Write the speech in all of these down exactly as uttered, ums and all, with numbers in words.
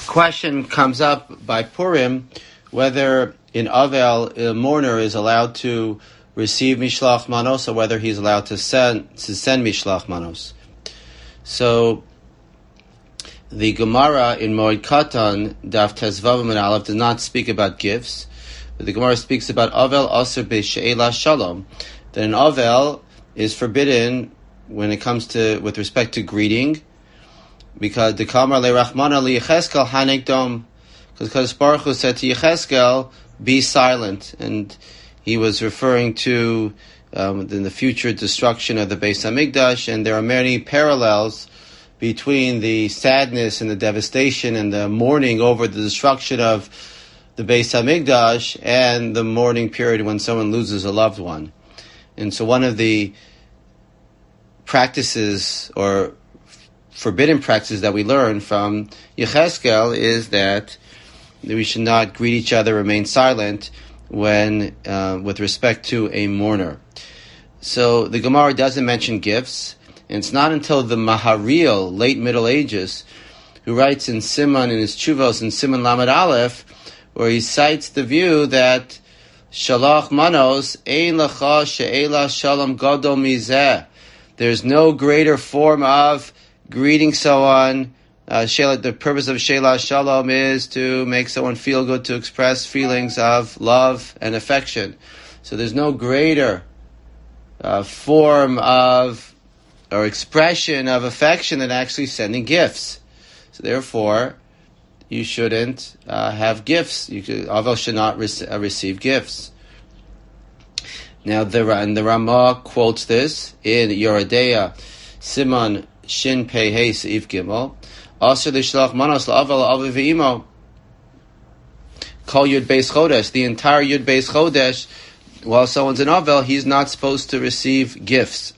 question comes up by Purim whether in Avel a mourner is allowed to receive Mishlach Manos or whether he's allowed to send to send Mishlach Manos. So the Gemara in Moed Katan, Daf Tezvav and Aleph, does not speak about gifts, but the Gemara speaks about Avel Aser B'She'ela Shalom, that an Avel is forbidden when it comes to, with respect to greeting, because the Kamar Le Rachmana Li Yecheskel Hanek Dom, because Baruch Hu said to Yecheskel, be silent, and he was referring to um, in the future destruction of the Beis Hamikdash, and there are many parallels between the sadness and the devastation and the mourning over the destruction of the Beis Hamikdash and the mourning period when someone loses a loved one. And so one of the practices or forbidden practices that we learn from Yecheskel is that we should not greet each other, remain silent when, uh, with respect to a mourner. So the Gemara doesn't mention gifts, and it's not until the Maharil, late Middle Ages, who writes in Siman, in his Chuvos, in Siman Lamed Aleph, where he cites the view that Shalach Manos, Ein Lacha She'ela Shalom Gadol Mizeh. There's no greater form of greeting someone. Uh, the purpose of She'ela Shalom is to make someone feel good, to express feelings of love and affection. So there's no greater uh, form of or expression of affection than actually sending gifts. So therefore, you shouldn't uh, have gifts. You could, Avel should not rec- uh, receive gifts. Now, the, and the Ramah quotes this in Yoredeya, Siman Shin Pei Hey Seif Gimel, Aser Lishlach Manos La'avel La'aviv V'imo, Kol Yud Beis Chodesh, the entire Yud Beis Chodesh, while someone's in Avel, he's not supposed to receive gifts.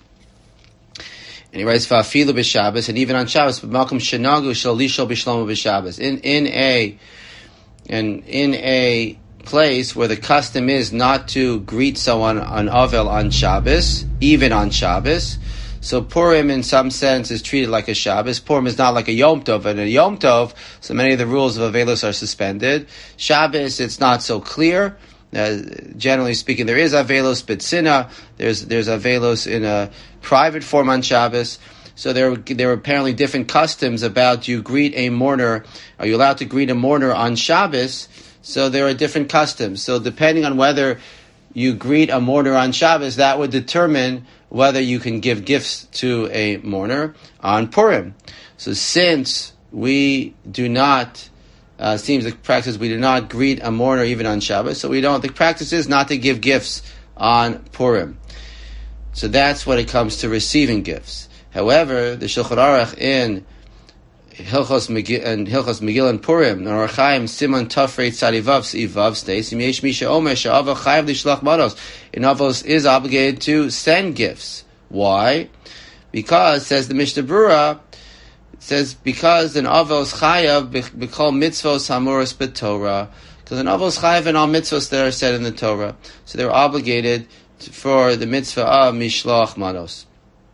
And he writes, Fa'afilu b'Shabbos, and even on Shabbos, B'malkum shenagu shel lishol b'shlomo b'Shabbos. In in a and in a place where the custom is not to greet someone on Avel on Shabbos, even on Shabbos. So Purim, in some sense, is treated like a Shabbos. Purim is not like a Yom Tov, and a Yom Tov, so many of the rules of Avelos are suspended. Shabbos, it's not so clear. Uh, generally speaking, there is Avelos B'tzina, there's there's Avelos in a private form on Shabbos. So there, there are apparently different customs about you greet a mourner. Are you allowed to greet a mourner on Shabbos? So there are different customs. So depending on whether you greet a mourner on Shabbos, that would determine whether you can give gifts to a mourner on Purim. So since we do not Uh, seems the practice, we do not greet a mourner even on Shabbos, so we don't, the practice is not to give gifts on Purim. So that's when it comes to receiving gifts. However, the Shulchan Aruch in Hilchos Megillah and Purim, Nor Chaim Siman Tafrei Tzadivav S'ivav states, Im Yesh Misha Omer She'avel Chayav Lishlach Manos, an Avel is obligated to send gifts. Why? Because, says the Mishnah Berurah, it says, because an Avel is chayav b'kol mitzvos hamuros b'Torah, because an Avel is chayav in all mitzvos that are said in the Torah, so they're obligated to, for the mitzvah of Mishlach Manos.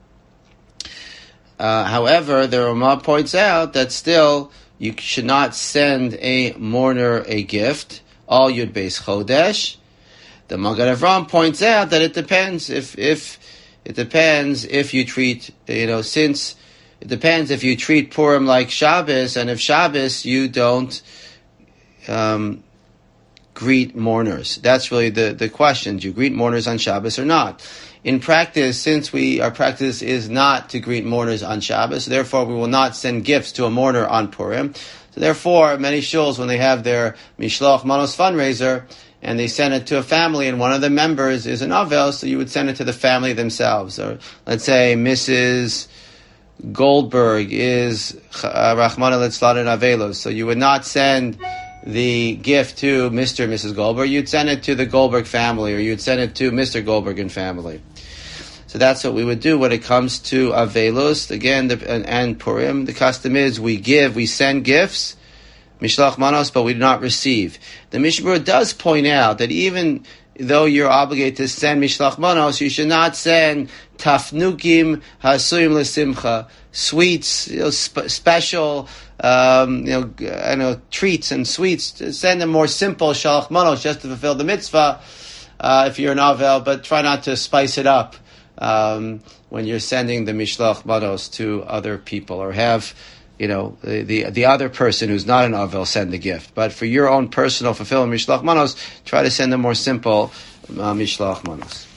Uh, however, the Ramah points out that still you should not send a mourner a gift, all Yud Beis Chodesh. The Magen Avraham points out that it depends if if it depends if you treat, you know, since it depends if you treat Purim like Shabbos, and if Shabbos you don't um, greet mourners. That's really the, the question. Do you greet mourners on Shabbos or not? In practice, since we our practice is not to greet mourners on Shabbos, therefore we will not send gifts to a mourner on Purim. So therefore, many shuls, when they have their Mishlach Manos fundraiser, and they send it to a family, and one of the members is an Avel, so you would send it to the family themselves. Or let's say Missus Goldberg is uh, Rachmana Litzlan and Avelos, so you would not send the gift to Mister and Missus Goldberg, you'd send it to the Goldberg family, or you'd send it to Mister Goldberg and family. So that's what we would do when it comes to Avelos. Again, the, and, and Purim, the custom is we give, we send gifts, Mishlach Manos, but we do not receive. The Mishnah Berurah does point out that even though you're obligated to send Mishlach Manos, you should not send Tafnukim Hasuyim L'Simcha, sweets, you know, sp- special, um, you know, I know treats and sweets. Send them more simple shalach manos just to fulfill the mitzvah. Uh, if you're an avel, but try not to spice it up um, when you're sending the mishloach manos to other people, or have, you know, the, the the other person who's not an avel send the gift. But for your own personal fulfillment mishloach manos, try to send a more simple uh, mishloach manos.